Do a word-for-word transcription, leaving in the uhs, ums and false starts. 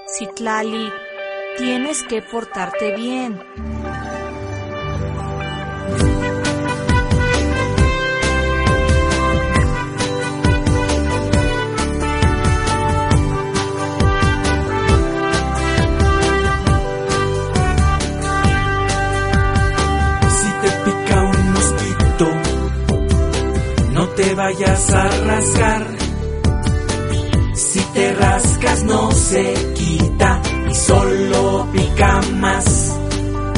Citlali, tienes que portarte bien. Si te pica un mosquito, no te vayas a rascar. Si te rascas no se quita y solo pica más.